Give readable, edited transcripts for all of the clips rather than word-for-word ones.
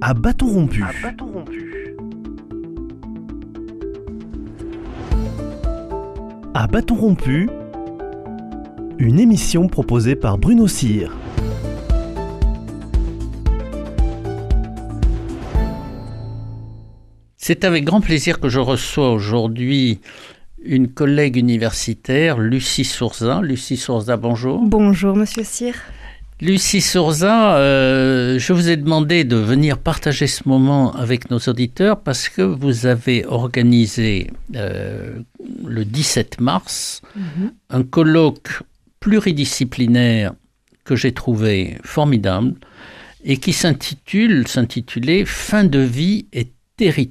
À bâton rompu. À bâton rompu, une émission proposée par Bruno Cyr. C'est avec grand plaisir que je reçois aujourd'hui une collègue universitaire, Lucie Sourza. Lucie Sourza, bonjour. Bonjour, monsieur Cyr. Lucie Sourza, je vous ai demandé de venir partager ce moment avec nos auditeurs parce que vous avez organisé le 17 mars un colloque pluridisciplinaire que j'ai trouvé formidable et qui s'intitulait « Fin de vie et territoire ».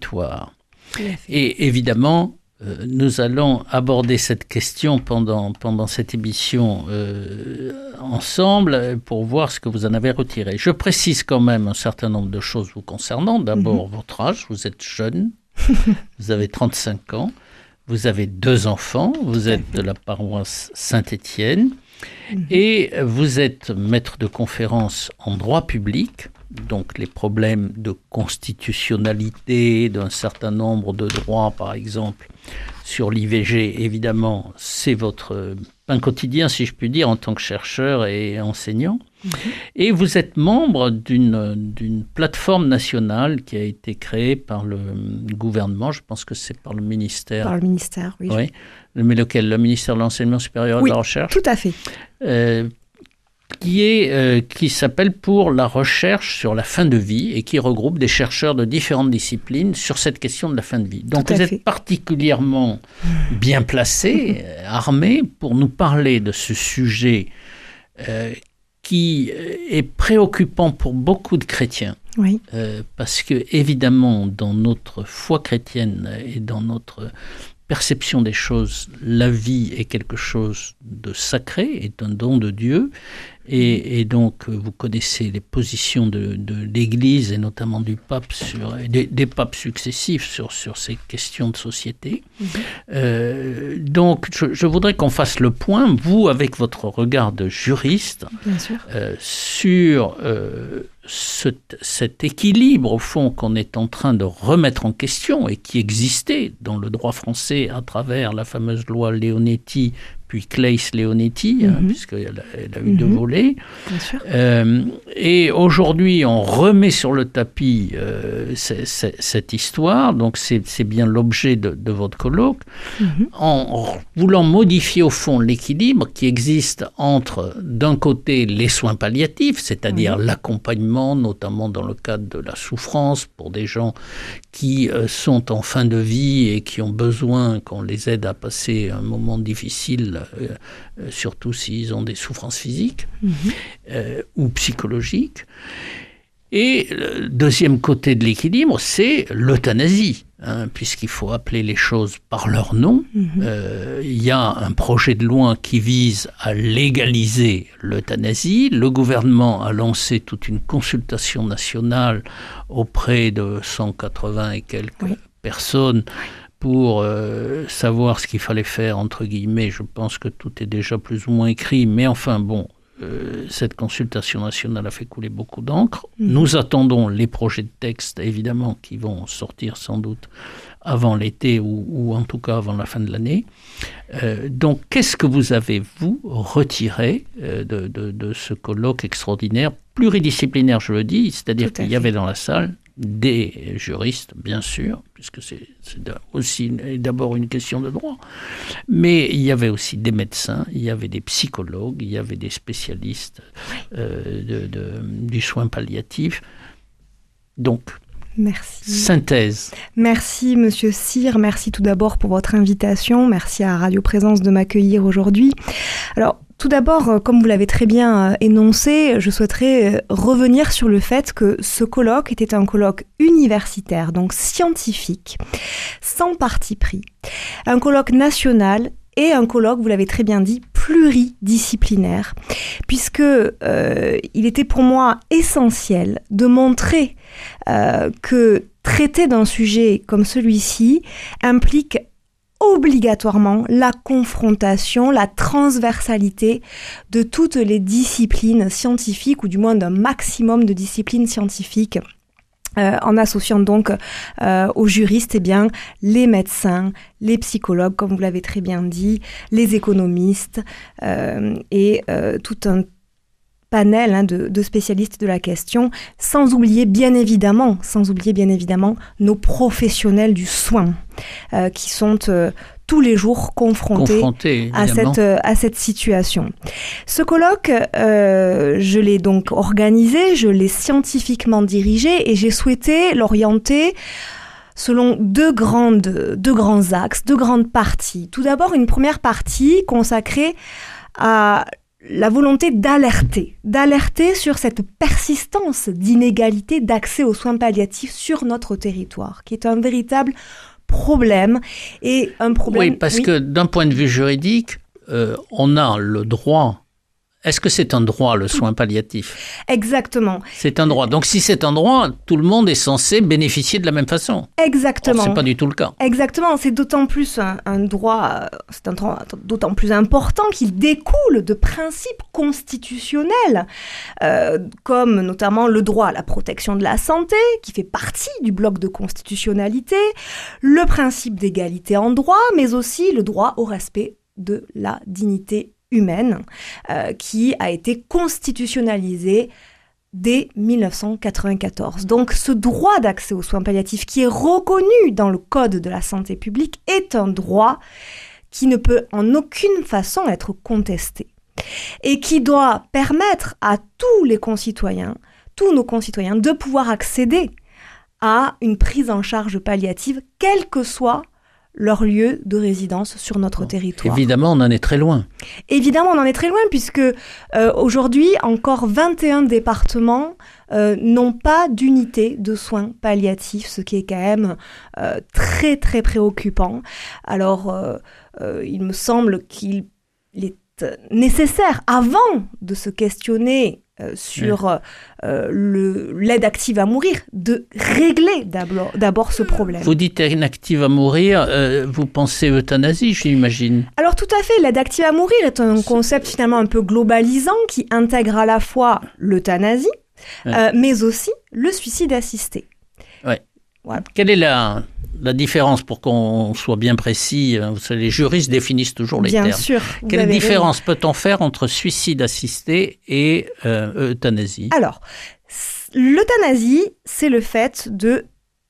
Et évidemment, nous allons aborder cette question pendant cette émission ensemble pour voir ce que vous en avez retiré. Je précise quand même un certain nombre de choses vous concernant. D'abord, votre âge, vous êtes jeune, vous avez 35 ans, vous avez 2 enfants, vous êtes de la paroisse Saint-Étienne et vous êtes maître de conférence en droit public. Donc les problèmes de constitutionnalité d'un certain nombre de droits, par exemple, sur l'IVG, évidemment, c'est votre pain quotidien, si je puis dire, en tant que chercheur et enseignant. Et vous êtes membre d'une plateforme nationale qui a été créée par le gouvernement, je pense que c'est par le ministère. Par le ministère, oui. Oui. Mais lequel ? Le ministère de l'Enseignement supérieur et de la Recherche ? Tout à fait. Qui s'appelle Pour la recherche sur la fin de vie et qui regroupe des chercheurs de différentes disciplines sur cette question de la fin de vie. Donc vous êtes particulièrement bien placé, armé, pour nous parler de ce sujet qui est préoccupant pour beaucoup de chrétiens. Oui. Parce que, évidemment, dans notre foi chrétienne et dans notre perception des choses, la vie est quelque chose de sacré, est un don de Dieu. Et donc, vous connaissez les positions de l'Église et notamment du pape des papes successifs sur ces questions de société. Donc, je voudrais qu'on fasse le point, vous, avec votre regard de juriste, bien sûr, sur cet équilibre, au fond, qu'on est en train de remettre en question et qui existait dans le droit français à travers la fameuse loi Leonetti, puis Claes-Leonetti, puisqu'elle a eu 2 volets. Bien sûr. Et aujourd'hui, on remet sur le tapis cette histoire, donc c'est bien l'objet de votre colloque, en voulant modifier au fond l'équilibre qui existe entre, d'un côté, les soins palliatifs, c'est-à-dire l'accompagnement, notamment dans le cadre de la souffrance, pour des gens qui sont en fin de vie et qui ont besoin qu'on les aide à passer un moment difficile, surtout s'ils ont des souffrances physiques ou psychologiques. Et le deuxième côté de l'équilibre, c'est l'euthanasie, puisqu'il faut appeler les choses par leur nom. Il y a un projet de loi qui vise à légaliser l'euthanasie. Le gouvernement a lancé toute une consultation nationale auprès de 180 et quelques personnes pour savoir ce qu'il fallait faire, entre guillemets. Je pense que tout est déjà plus ou moins écrit, mais enfin bon, cette consultation nationale a fait couler beaucoup d'encre. Nous attendons les projets de texte, évidemment, qui vont sortir sans doute avant l'été ou en tout cas avant la fin de l'année. Donc, qu'est-ce que vous avez, vous, retiré de ce colloque extraordinaire, pluridisciplinaire, je le dis, c'est-à-dire qu'il y avait dans la salle des juristes, bien sûr, puisque c'est aussi d'abord une question de droit, mais il y avait aussi des médecins, il y avait des psychologues, il y avait des spécialistes du soin palliatif. Donc, merci. Synthèse. Merci, monsieur Cyr. Merci tout d'abord pour votre invitation. Merci à Radio Présence de m'accueillir aujourd'hui. Alors, tout d'abord, comme vous l'avez très bien énoncé, je souhaiterais revenir sur le fait que ce colloque était un colloque universitaire, donc scientifique, sans parti pris. Un colloque national et un colloque, vous l'avez très bien dit, pluridisciplinaire, puisque il était pour moi essentiel de montrer que traiter d'un sujet comme celui-ci implique obligatoirement la confrontation, la transversalité de toutes les disciplines scientifiques, ou du moins d'un maximum de disciplines scientifiques en associant donc aux juristes les médecins, les psychologues, comme vous l'avez très bien dit, les économistes et tout un panel de spécialistes de la question, sans oublier bien évidemment nos professionnels du soin qui sont tous les jours confrontés à cette situation. Ce colloque, je l'ai donc organisé, je l'ai scientifiquement dirigé et j'ai souhaité l'orienter selon deux grands axes, deux grandes parties. Tout d'abord, une première partie consacrée à la volonté d'alerter sur cette persistance d'inégalité d'accès aux soins palliatifs sur notre territoire, qui est un véritable problème et un problème... Oui, parce que d'un point de vue juridique, on a le droit. Est-ce que c'est un droit, le soin palliatif ? Exactement. C'est un droit. Donc si c'est un droit, tout le monde est censé bénéficier de la même façon. Exactement. Or, ce n'est pas du tout le cas. Exactement. C'est d'autant plus un droit d'autant plus important qu'il découle de principes constitutionnels, comme notamment le droit à la protection de la santé, qui fait partie du bloc de constitutionnalité, le principe d'égalité en droit, mais aussi le droit au respect de la dignité humaine, qui a été constitutionnalisée dès 1994. Donc ce droit d'accès aux soins palliatifs qui est reconnu dans le Code de la santé publique est un droit qui ne peut en aucune façon être contesté et qui doit permettre à tous nos concitoyens, de pouvoir accéder à une prise en charge palliative, quel que soit leur lieu de résidence sur notre territoire. Évidemment, on en est très loin. Évidemment, on en est très loin puisque aujourd'hui, encore 21 départements n'ont pas d'unité de soins palliatifs, ce qui est quand même très, très préoccupant. Alors, il me semble qu'il est nécessaire, avant de se questionner sur l'aide active à mourir, de régler d'abord ce problème. Vous dites aide active à mourir, vous pensez euthanasie, j'imagine. Alors tout à fait, l'aide active à mourir est un concept finalement un peu globalisant qui intègre à la fois l'euthanasie, mais aussi le suicide assisté. Ouais. Voilà. Quelle est la différence, pour qu'on soit bien précis? Vous savez, les juristes définissent toujours les termes. Bien sûr. Quelle différence peut-on faire entre suicide assisté et euthanasie? Alors, l'euthanasie, c'est le fait de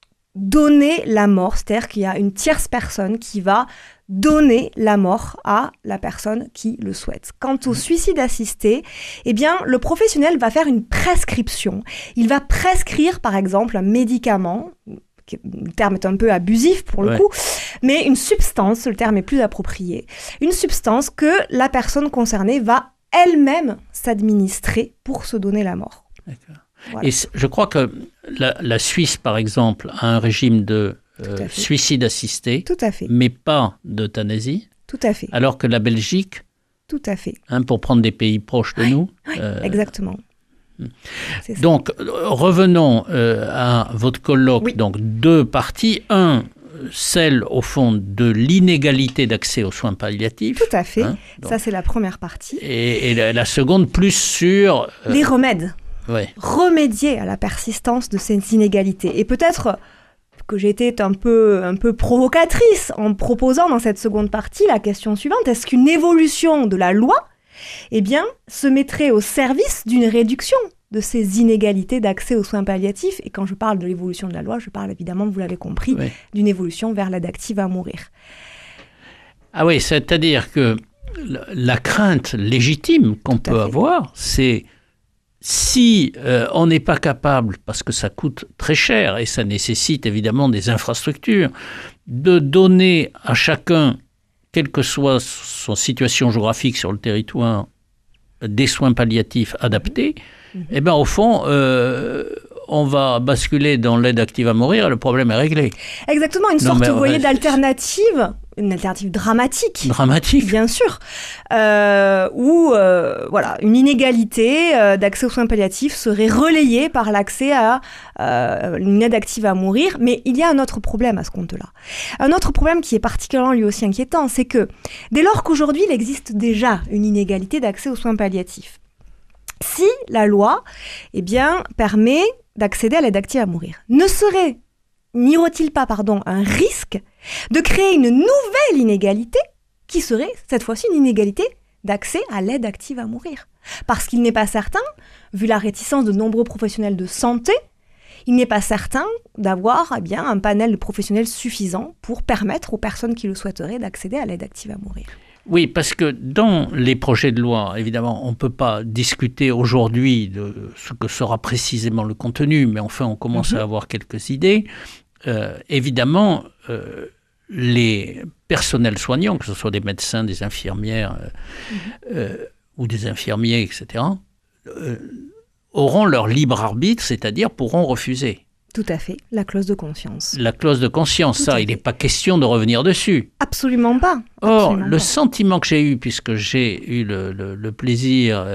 donner la mort, c'est-à-dire qu'il y a une tierce personne qui va donner la mort à la personne qui le souhaite. Quant au suicide assisté, eh bien, le professionnel va faire une prescription. Il va prescrire, par exemple, un médicament. Le terme est un peu abusif pour le coup, mais une substance, le terme est plus approprié, une substance que la personne concernée va elle-même s'administrer pour se donner la mort. D'accord. Voilà. Et je crois que la Suisse, par exemple, a un régime de suicide assisté, tout à fait, mais pas d'euthanasie. Tout à fait. Alors que la Belgique, tout à fait, pour prendre des pays proches de nous. Exactement. Donc, revenons à votre colloque. Oui. Donc, deux parties. Celle, au fond, de l'inégalité d'accès aux soins palliatifs. Tout à fait. Ça, c'est la première partie. Et la seconde, plus sur... les remèdes. Ouais. Remédier à la persistance de ces inégalités. Et peut-être que j'ai été un peu provocatrice en proposant dans cette seconde partie la question suivante. Est-ce qu'une évolution de la loi se mettrait au service d'une réduction de ces inégalités d'accès aux soins palliatifs? Et quand je parle de l'évolution de la loi, je parle évidemment, vous l'avez compris, d'une évolution vers l'aide active à mourir. Ah oui, c'est-à-dire que la crainte légitime qu'on peut avoir, c'est si on n'est pas capable, parce que ça coûte très cher et ça nécessite évidemment des infrastructures, de donner à chacun, quelle que soit son situation géographique sur le territoire, des soins palliatifs adaptés, eh bien, au fond, on va basculer dans l'aide active à mourir et le problème est réglé. Exactement, une sorte, vous voyez, d'alternative, une alternative dramatique. Dramatique. Bien sûr. Où, une inégalité d'accès aux soins palliatifs serait relayée par l'accès à une aide active à mourir. Mais il y a un autre problème à ce compte-là. Un autre problème qui est particulièrement lui aussi inquiétant, c'est que dès lors qu'aujourd'hui, il existe déjà une inégalité d'accès aux soins palliatifs, si la loi permet d'accéder à l'aide active à mourir, n'y aurait-il pas, un risque de créer une nouvelle inégalité qui serait, cette fois-ci, une inégalité d'accès à l'aide active à mourir? Parce qu'il n'est pas certain, vu la réticence de nombreux professionnels de santé, il n'est pas certain d'avoir un panel de professionnels suffisant pour permettre aux personnes qui le souhaiteraient d'accéder à l'aide active à mourir. Oui, parce que dans les projets de loi, évidemment, on ne peut pas discuter aujourd'hui de ce que sera précisément le contenu, mais enfin, on commence à avoir quelques idées. Évidemment, les personnels soignants, que ce soit des médecins, des infirmières ou des infirmiers, etc., auront leur libre arbitre, c'est-à-dire pourront refuser. Tout à fait, la clause de conscience. La clause de conscience, ça, il n'est pas question de revenir dessus. Absolument pas. Or, le sentiment que j'ai eu, puisque j'ai eu le plaisir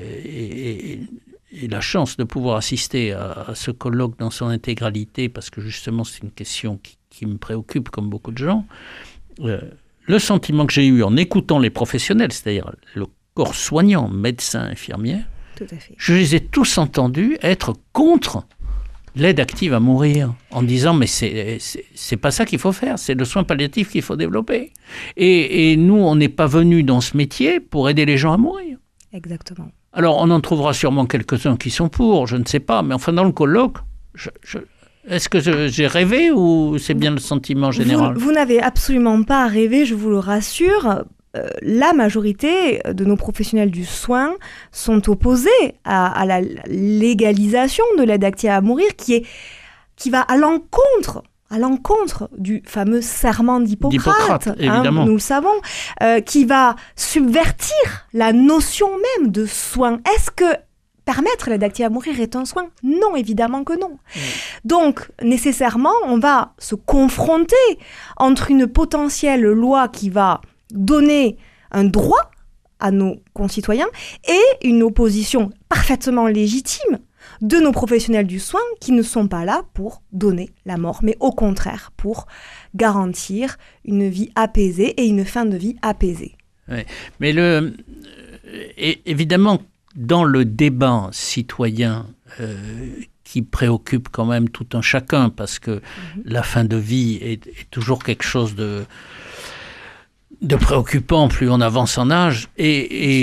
et la chance de pouvoir assister à ce colloque dans son intégralité, parce que justement c'est une question qui me préoccupe comme beaucoup de gens, le sentiment que j'ai eu en écoutant les professionnels, c'est-à-dire le corps soignant, médecins, infirmières, tout à fait. Je les ai tous entendus être contre l'aide active à mourir, en disant mais c'est pas ça qu'il faut faire, c'est le soin palliatif qu'il faut développer. Et nous, on n'est pas venus dans ce métier pour aider les gens à mourir. Exactement. Alors, on en trouvera sûrement quelques-uns qui sont pour, je ne sais pas, mais enfin, dans le colloque, est-ce que j'ai rêvé ou c'est bien le sentiment général ? Vous n'avez absolument pas rêvé, je vous le rassure. La majorité de nos professionnels du soin sont opposés à la légalisation de l'aide active à mourir qui va à l'encontre du fameux serment d'Hippocrate, évidemment. Nous le savons, qui va subvertir la notion même de soin. Est-ce que permettre l'aide active à mourir est un soin ? Non, évidemment que non. Donc, nécessairement, on va se confronter entre une potentielle loi qui va donner un droit à nos concitoyens et une opposition parfaitement légitime de nos professionnels du soin qui ne sont pas là pour donner la mort, mais au contraire pour garantir une vie apaisée et une fin de vie apaisée. Oui. Mais évidemment, dans le débat citoyen qui préoccupe quand même tout un chacun, parce que la fin de vie est toujours quelque chose de préoccupant plus on avance en âge. Et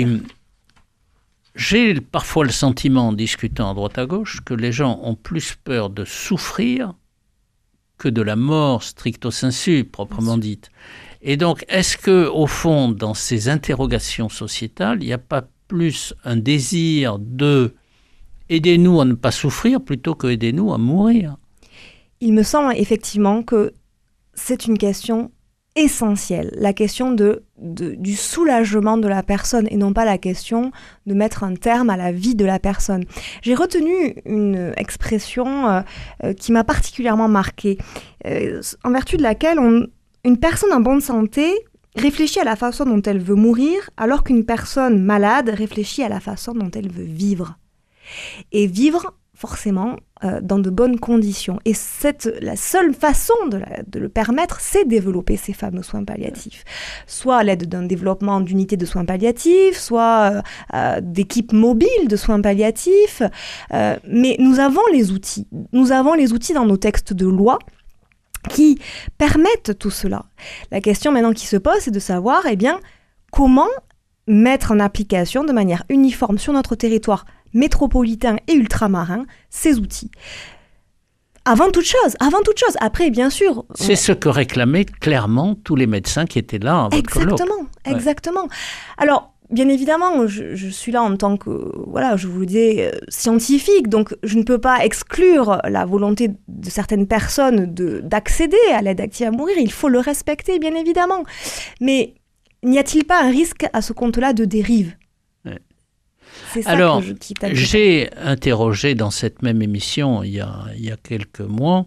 j'ai parfois le sentiment, en discutant à droite à gauche, que les gens ont plus peur de souffrir que de la mort stricto sensu, proprement dite. Et donc, est-ce que, au fond, dans ces interrogations sociétales, il n'y a pas plus un désir de aidez-nous à ne pas souffrir plutôt que aidez-nous à mourir ? Il me semble effectivement que c'est une question essentielle, la question du soulagement de la personne et non pas la question de mettre un terme à la vie de la personne. J'ai retenu une expression qui m'a particulièrement marquée, en vertu de laquelle une personne en bonne santé réfléchit à la façon dont elle veut mourir, alors qu'une personne malade réfléchit à la façon dont elle veut vivre. Et vivre, forcément, dans de bonnes conditions. Et la seule façon de le permettre, c'est développer ces fameux soins palliatifs. Soit à l'aide d'un développement d'unités de soins palliatifs, soit d'équipes mobiles de soins palliatifs. Mais nous avons les outils. Nous avons les outils dans nos textes de loi qui permettent tout cela. La question maintenant qui se pose, c'est de savoir, comment mettre en application de manière uniforme sur notre territoire métropolitain et ultramarin ces outils. Avant toute chose. Après, bien sûr... C'est ce que réclamaient clairement tous les médecins qui étaient là à votre colloque. Exactement. Alors, bien évidemment, je suis là en tant que, je vous le disais, scientifique, donc je ne peux pas exclure la volonté de certaines personnes d'accéder à l'aide active à mourir. Il faut le respecter, bien évidemment. Mais n'y a-t-il pas un risque à ce compte-là de dérive ? C'est ça. Alors, j'ai interrogé dans cette même émission, il y a quelques mois,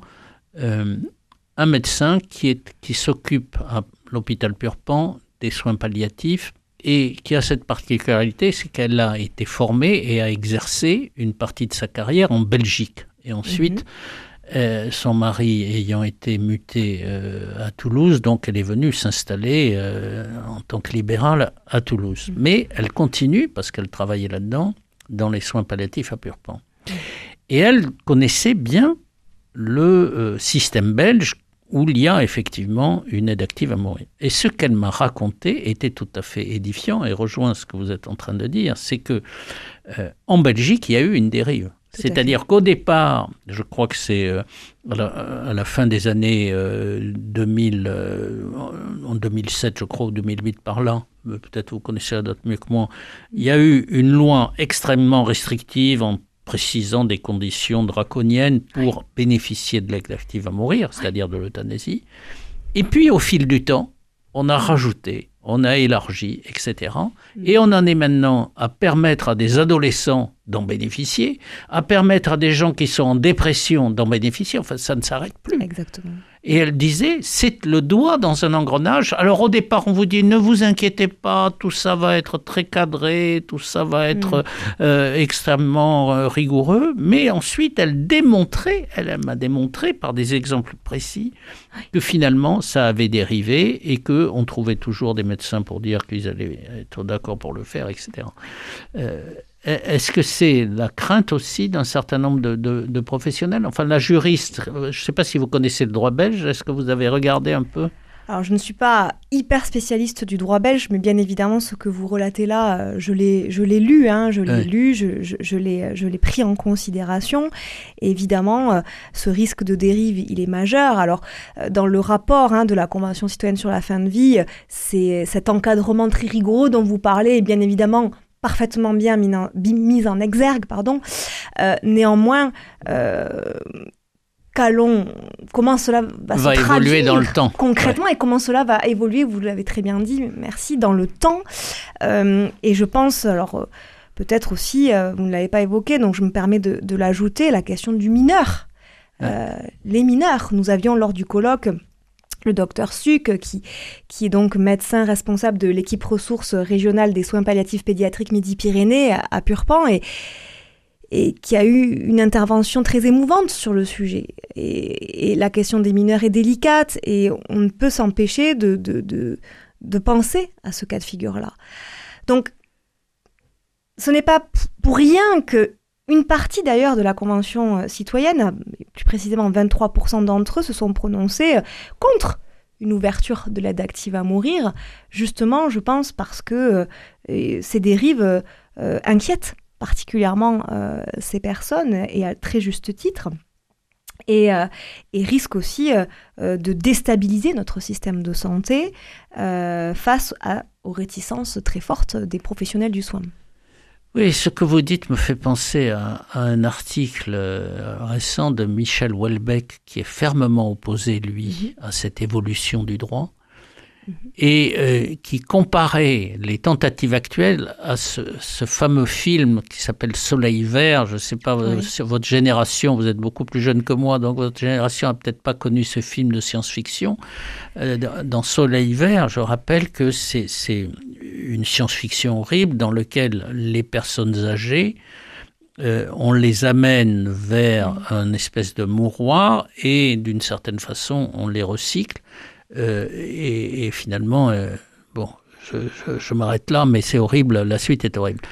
un médecin qui s'occupe à l'hôpital Purpan des soins palliatifs et qui a cette particularité, c'est qu'elle a été formée et a exercé une partie de sa carrière en Belgique. Et ensuite, son mari ayant été muté à Toulouse, donc elle est venue s'installer en tant que libérale à Toulouse. Mais elle continue, parce qu'elle travaillait là-dedans, dans les soins palliatifs à Purpan. Et elle connaissait bien le système belge où il y a effectivement une aide active à mourir. Et ce qu'elle m'a raconté était tout à fait édifiant et rejoint ce que vous êtes en train de dire, c'est que en Belgique, il y a eu une dérive. C'est-à-dire qu'au départ, je crois que c'est à la fin des années 2000, en 2007, je crois, ou 2008 par là, peut-être vous connaissez la date mieux que moi, il y a eu une loi extrêmement restrictive en précisant des conditions draconiennes pour bénéficier de l'aide active à mourir, c'est-à-dire de l'euthanasie. Et puis, au fil du temps, on a rajouté, on a élargi, etc. Et on en est maintenant à permettre à des adolescents d'en bénéficier, à permettre à des gens qui sont en dépression d'en bénéficier. Enfin, ça ne s'arrête plus. Exactement. Et elle disait, c'est le doigt dans un engrenage. Alors au départ, on vous dit, ne vous inquiétez pas, tout ça va être très cadré, tout ça va être extrêmement rigoureux. Mais ensuite, elle m'a démontré par des exemples précis que finalement, ça avait dérivé et qu'on trouvait toujours des médecins pour dire qu'ils allaient être d'accord pour le faire, etc. Est-ce que c'est la crainte aussi d'un certain nombre de professionnels ? Enfin, la juriste, je ne sais pas si vous connaissez le droit belge, est-ce que vous avez regardé un peu ? Alors, je ne suis pas hyper spécialiste du droit belge, mais bien évidemment, ce que vous relatez là, je l'ai lu, je l'ai pris en considération. Et évidemment, ce risque de dérive, il est majeur. Alors, dans le rapport de la Convention citoyenne sur la fin de vie, c'est cet encadrement très rigoureux dont vous parlez, et bien évidemment, parfaitement bien mise en exergue, néanmoins, comment cela va se évoluer dans le temps concrètement et comment cela va évoluer, vous l'avez très bien dit, merci, dans le temps. Et je pense, alors peut-être aussi, vous ne l'avez pas évoqué, donc je me permets de l'ajouter, la question du mineur. Les mineurs, nous avions lors du colloque le docteur Suc, qui est donc médecin responsable de l'équipe ressources régionale des soins palliatifs pédiatriques Midi-Pyrénées à Purpan et qui a eu une intervention très émouvante sur le sujet. Et la question des mineurs est délicate et on ne peut s'empêcher de penser à ce cas de figure-là. Donc, ce n'est pas pour rien que une partie d'ailleurs de la Convention citoyenne, plus précisément 23% d'entre eux, se sont prononcés contre une ouverture de l'aide active à mourir, justement, je pense, parce que ces dérives inquiètent particulièrement ces personnes, et à très juste titre, et risquent aussi de déstabiliser notre système de santé face aux réticences très fortes des professionnels du soin. Oui, ce que vous dites me fait penser à un article récent de Michel Houellebecq qui est fermement opposé, lui, à cette évolution du droit et qui comparait les tentatives actuelles à ce fameux film qui s'appelle Soleil vert. Je ne sais pas, sur votre génération, vous êtes beaucoup plus jeune que moi, donc votre génération n'a peut-être pas connu ce film de science-fiction. Dans Soleil vert, je rappelle que c'est une science-fiction horrible dans laquelle les personnes âgées, on les amène vers un espèce de mouroir et d'une certaine façon, on les recycle. Et finalement, je m'arrête là, mais c'est horrible, la suite est horrible.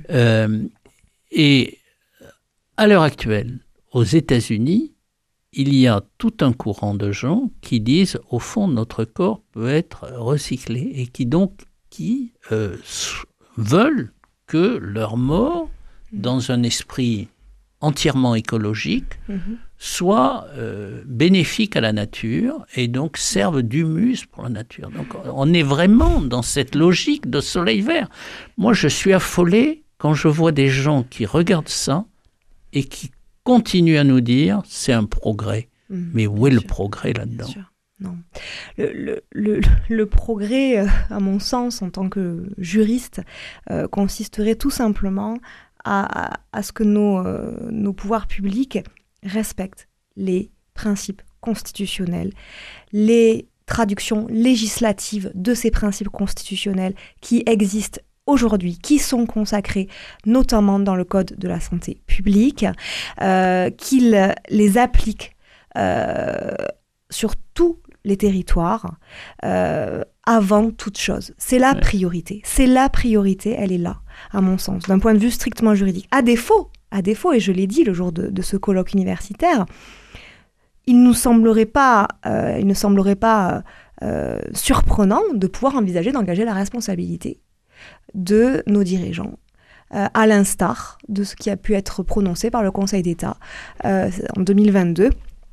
Et à l'heure actuelle, aux États-Unis, il y a tout un courant de gens qui disent, au fond, notre corps peut être recyclé et qui veulent que leur mort, dans un esprit entièrement écologique, soit bénéfique à la nature et donc serve d'humus pour la nature. Donc on est vraiment dans cette logique de Soleil vert. Moi, je suis affolé quand je vois des gens qui regardent ça et qui continuent à nous dire c'est un progrès. Mais où est le progrès là-dedans ? Non. Le progrès, à mon sens, en tant que juriste, consisterait tout simplement à ce que nos pouvoirs publics respectent les principes constitutionnels, les traductions législatives de ces principes constitutionnels qui existent aujourd'hui, qui sont consacrés notamment dans le Code de la santé publique, qu'ils les appliquent sur tous les territoires avant toute chose. C'est la priorité. C'est la priorité, elle est là, à mon sens, d'un point de vue strictement juridique. À défaut À défaut, et je l'ai dit le jour de ce colloque universitaire, il ne semblerait pas surprenant de pouvoir envisager d'engager la responsabilité de nos dirigeants, à l'instar de ce qui a pu être prononcé par le Conseil d'État en 2022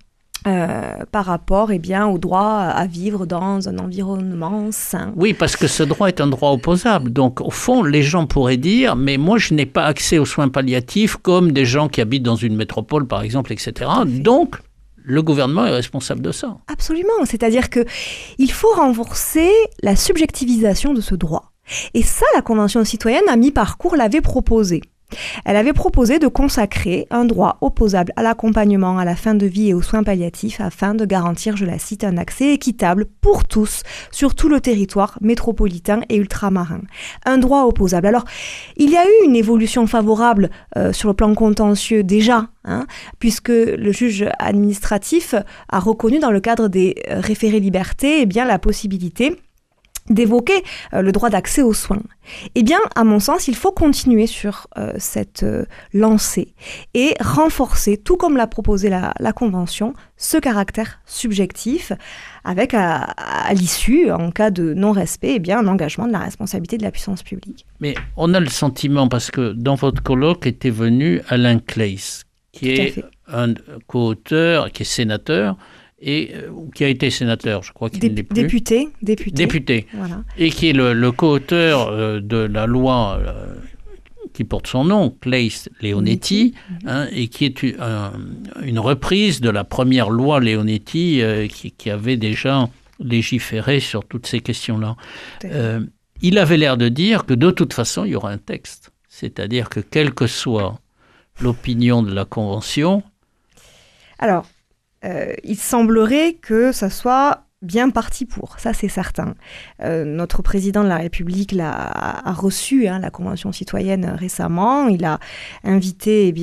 par rapport au droit à vivre dans un environnement sain. Oui, parce que ce droit est un droit opposable. Donc, au fond, les gens pourraient dire « mais moi, je n'ai pas accès aux soins palliatifs comme des gens qui habitent dans une métropole, par exemple, etc. » Donc, le gouvernement est responsable de ça. Absolument. C'est-à-dire qu'il faut renforcer la subjectivisation de ce droit. Et ça, la Convention citoyenne, à mi-parcours, l'avait proposé. Elle avait proposé de consacrer un droit opposable à l'accompagnement, à la fin de vie et aux soins palliatifs afin de garantir, je la cite, un accès équitable pour tous sur tout le territoire métropolitain et ultramarin. Un droit opposable. Alors, il y a eu une évolution favorable sur le plan contentieux déjà, puisque le juge administratif a reconnu dans le cadre des référés liberté la possibilité d'évoquer le droit d'accès aux soins. Eh bien, à mon sens, il faut continuer sur cette lancée et renforcer, tout comme l'a proposé la Convention, ce caractère subjectif avec à l'issue, en cas de non-respect, un engagement de la responsabilité de la puissance publique. Mais on a le sentiment, parce que dans votre colloque était venu Alain Claeys, qui est un co-auteur, qui est sénateur, et qui a été sénateur, je crois qu'il n'est plus. Député. Voilà. Et qui est le co-auteur de la loi qui porte son nom, Claeys-Leonetti, et qui est une reprise de la première loi Leonetti qui avait déjà légiféré sur toutes ces questions-là. Il avait l'air de dire que de toute façon, il y aura un texte. C'est-à-dire que quelle que soit l'opinion de la Convention... Alors, il semblerait que ça soit bien parti pour, ça c'est certain. Notre président de la République a reçu la Convention citoyenne récemment. Il a invité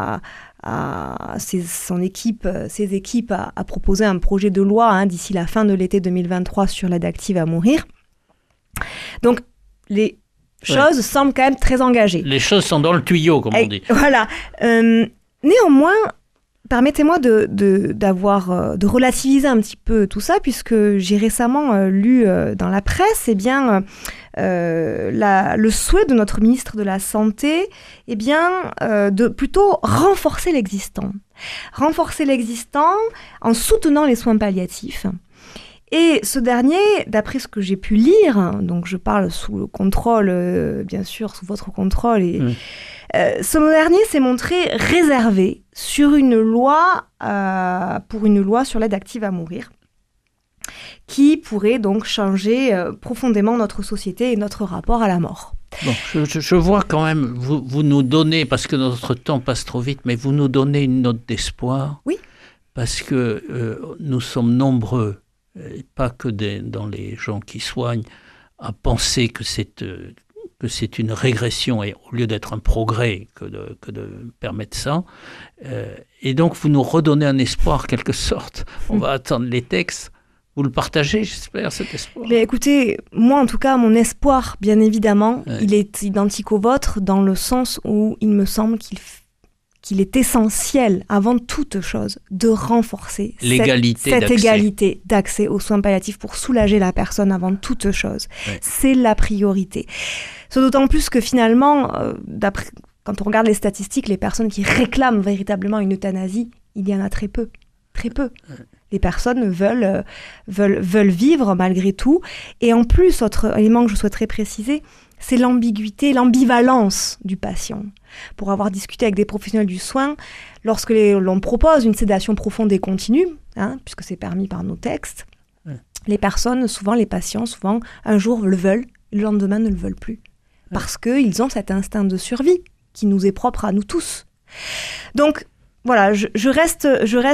ses équipes à proposer un projet de loi d'ici la fin de l'été 2023 sur l'aide active à mourir. Donc, les choses semblent quand même très engagées. Les choses sont dans le tuyau, comme on dit. Voilà. Néanmoins, permettez-moi de relativiser un petit peu tout ça, puisque j'ai récemment lu dans la presse le souhait de notre ministre de la Santé de plutôt renforcer l'existant. Renforcer l'existant en soutenant les soins palliatifs. Et ce dernier, d'après ce que j'ai pu lire, donc je parle sous le contrôle, bien sûr, sous votre contrôle, ce dernier s'est montré réservé sur une loi, pour une loi sur l'aide active à mourir, qui pourrait donc changer profondément notre société et notre rapport à la mort. Bon, je vois quand même, vous nous donnez, parce que notre temps passe trop vite, mais vous nous donnez une note d'espoir. Oui. Parce que nous sommes nombreux, et pas que dans les gens qui soignent, à penser que c'est une régression et au lieu d'être un progrès que de permettre ça. Et donc, vous nous redonnez un espoir, quelque sorte. On va attendre les textes. Vous le partagez, j'espère, cet espoir. Mais écoutez, moi, en tout cas, mon espoir, bien évidemment, il est identique au vôtre dans le sens où il me semble qu'il est essentiel, avant toute chose, de renforcer cette égalité d'accès aux soins palliatifs pour soulager la personne avant toute chose. Ouais. C'est la priorité. C'est d'autant plus que finalement, quand on regarde les statistiques, les personnes qui réclament véritablement une euthanasie, il y en a très peu. Très peu. Ouais. Les personnes veulent vivre malgré tout. Et en plus, autre élément que je souhaiterais préciser, c'est l'ambiguïté, l'ambivalence du patient. Pour avoir discuté avec des professionnels du soin, lorsque l'on propose une sédation profonde et continue, puisque c'est permis par nos textes, les patients, un jour le veulent, le lendemain ne le veulent plus. Parce qu'ils ont cet instinct de survie qui nous est propre à nous tous. Donc, voilà, je reste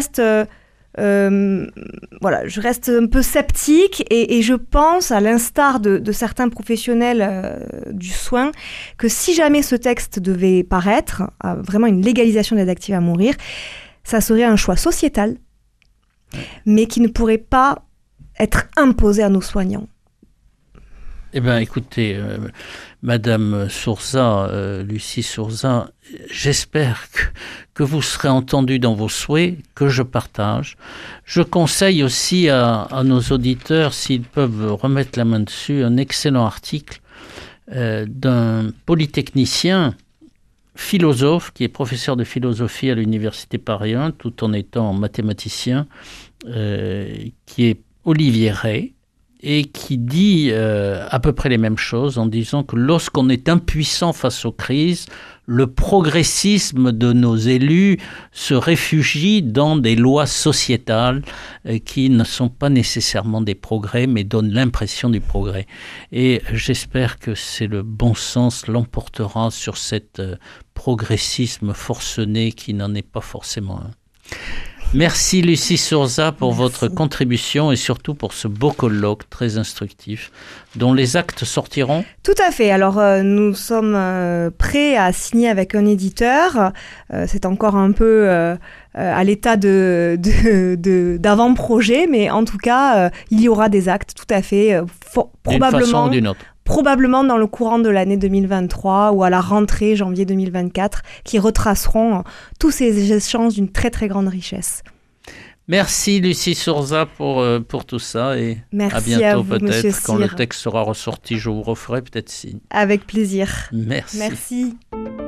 un peu sceptique et je pense, à l'instar de certains professionnels du soin, que si jamais ce texte devait paraître, vraiment une légalisation de l'aide active à mourir, ça serait un choix sociétal, mais qui ne pourrait pas être imposé à nos soignants. Eh bien, écoutez, Madame Sourza, Lucie Sourza, j'espère que vous serez entendue dans vos souhaits, que je partage. Je conseille aussi à nos auditeurs, s'ils peuvent remettre la main dessus, un excellent article d'un polytechnicien philosophe, qui est professeur de philosophie à l'Université Paris 1, tout en étant mathématicien, qui est Olivier Rey, et qui dit à peu près les mêmes choses en disant que lorsqu'on est impuissant face aux crises, le progressisme de nos élus se réfugie dans des lois sociétales qui ne sont pas nécessairement des progrès, mais donnent l'impression du progrès. Et j'espère que c'est le bon sens l'emportera sur cet progressisme forcené qui n'en est pas forcément un. Merci Lucie Sourza pour votre contribution et surtout pour ce beau colloque très instructif dont les actes sortiront. Tout à fait. Alors nous sommes prêts à signer avec un éditeur. C'est encore un peu à l'état d'avant-projet, mais en tout cas il y aura des actes tout à fait probablement. D'une façon ou d'une autre. Probablement dans le courant de l'année 2023 ou à la rentrée janvier 2024, qui retraceront tous ces échanges d'une très très grande richesse. Merci Lucie Sourza pour tout ça et merci à bientôt à vous, peut-être. Quand le texte sera ressorti, je vous referai peut-être signe. Avec plaisir. Merci. Merci.